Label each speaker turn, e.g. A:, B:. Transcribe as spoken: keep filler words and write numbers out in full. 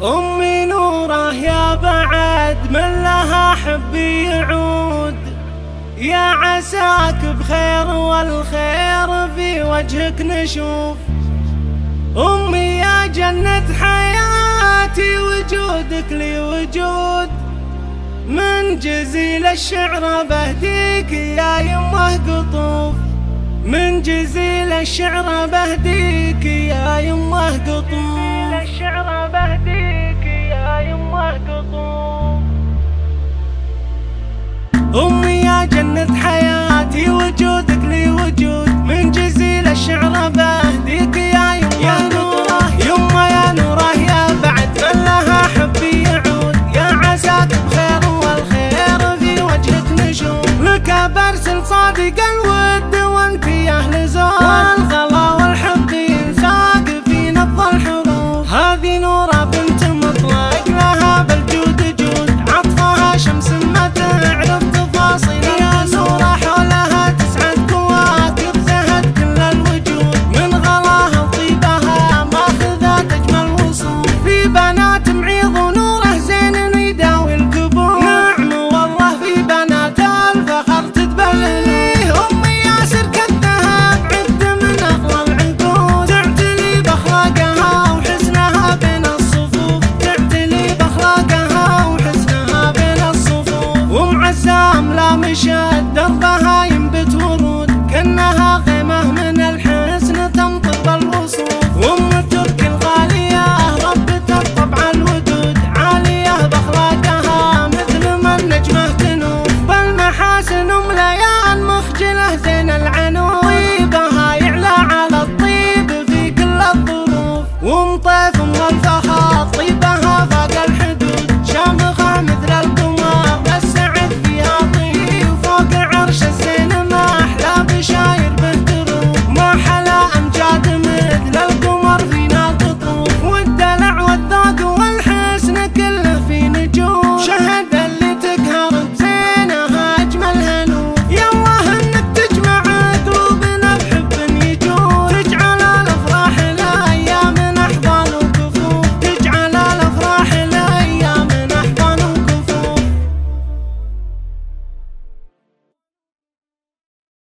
A: أمي نوره يا بعد من لها حبي يعود، يا عساك بخير والخير في وجهك نشوف. أمي يا جنة حياتي وجودك لي وجود، من جزيل الشعر بهديك يا يمه قطوف، من جزيل الشعر بهديك يا يمه قطوف، الشعر بهديك يا يمه قطوف. أمي يا جنة حياتي وجودك لي وجود، من جزيل الشعر بهديك يا يمه نوره، يمه يا نوره يا بعد من لها حبي يعود، يا عساك بخير والخير في وجهك نشوف. لك برسل صادق الود وانت يا اهل زود، والغلا والحب ينساق في نبض الحروف. هذه نوره بنت مطلق لها بالجود جود، عطفها شمس ما تعرف تفاصيل النور، حولها تسعد كواكب زهت كل الوجود، من غلاها وطيبها ماخذات اجمل وصول. في بنات معيض ونوره زين يداوي القبور، نعم والله في بنات الفخر تتبلليه. امي يا سرك الذهب عد من اغلى العقود، تعتلي باخلاقها وحسنها بين الصفوف، تعتلي باخلاقها وحسنها بين الصفوف. وام عزام لا مشت دربها ينبت ورود، كانها غيمه من الحسن تمطر بالوصوف. وام الترك الغاليه ربة الطبع الودود، عاليه باخلاقها مثل ما النجمه تنوف، بالمحاسن مليان مخجله زين العنود، طيبها يعلى على الطيب في كل الظروف. وام طيف ام الفخر طيبها